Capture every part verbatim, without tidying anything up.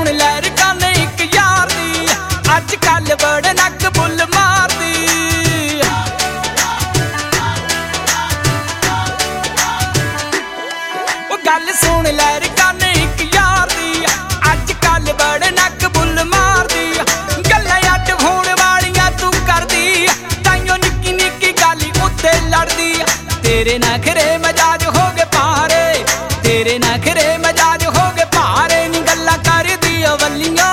सुन लहर काने एक यार दी अज कल बड़े नक बुल मारदी। ओ गल सुन लहर काने एक यार दी अज कल बड़े नक बुल मारदी। गल्लां अड होण वालियां तू करदी ताइयों निक्की निक्की गल उत्ते लड़दी। तेरे नखरे मजाज हो गए पारे तेरे नखरे मजाज हो गए पारे नी गल्लां करदी अवलियां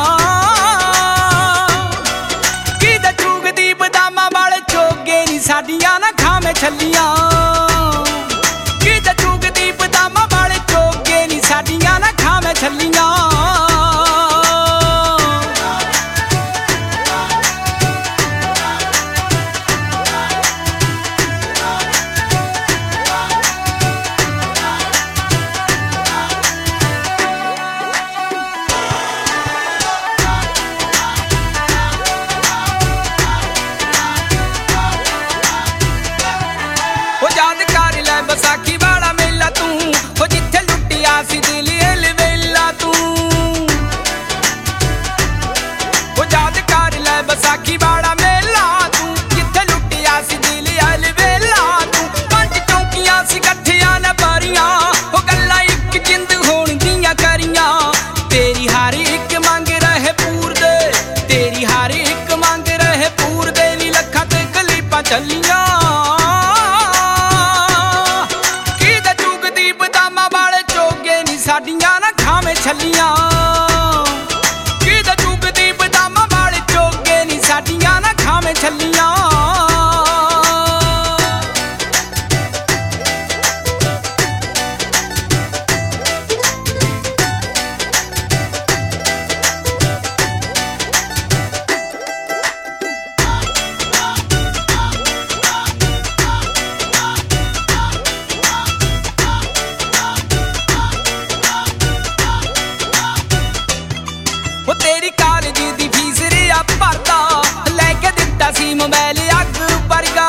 की दा चूगदी बदामां वाले चोगे नी साडियां ना खावे छल्लियां। की दा चूगदी बदामां वाले चोगे नी साडियां ना खावे छल्लियां। याद कर लै बसाखी वाला मेला तू हो जिथे लुटिया सी दिल अलवेला तू। हो याद कर लै बसाखी वाला मेला तू जिथे लुटिया सी दिल अलवेला तू। पंज चौकियां सी कट्ठियां न बारियां हो गल्लां इक जिंद होण दियां करियां। तेरी हर एक मंग रहे पूर दे तेरी हर एक मंग रहे पूर दे नी लखां ते कलीपां चलियां। साडियां ना खावे छल्लियां की दा चूगदी बदामां वाले चोगे नी साडियां ना खावे छल्लियां। तेरी कॉलेज दी फीस रिया भरदा लैके दिता सी मोबाइल अग वर्गा।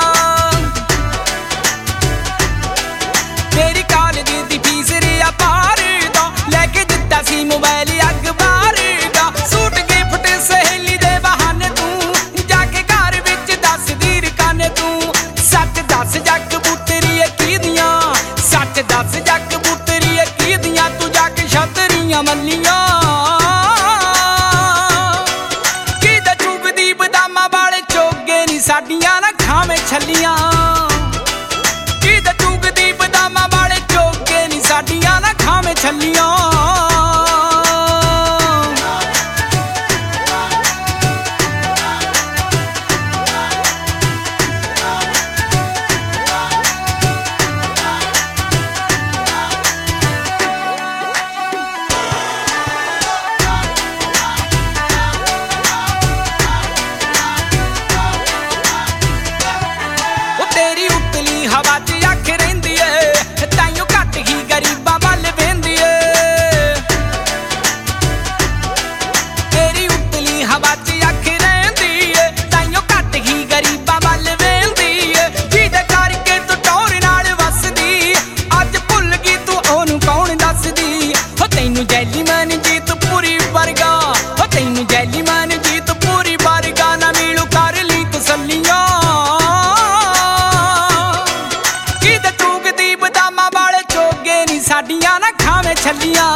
तेरी कॉलेज दी फीस रिया भरदा लैके दिता सी मोबाइल अग वर्गा। सूट गिफ्ट सहेली दे बहाने तू जाके घर विच दस दी रकाने तू। सच दस जग पुतरी की दियां सच दस जग पुतरी की दियां तू जाके छतरियां मल्लियां। साडियां ना खावे छल्लियां की दा चूगदी बदामां वाले चोगे नी साडियां ना खावे छल्लियां। तेरी उतली हवा च अख रहिंदी ऐ ताइयों घट ही गरीबां वल वेंदी ऐ। तेरी उतली हवा च अख रहिंदी ऐ ताइयों घट ही गरीबां वल वेंदी ऐ। जिहदे करके तू टौर नाल वसदी अज भुल गई तू ओनू कौन दसदी। हो तैनू जैली मन जीत पूरी वर्गा हो तैनू जैली मन जीत पूरी वर्गा ना मिलू कर ली तसल्लियां। साडियां ना खावे छल्लियां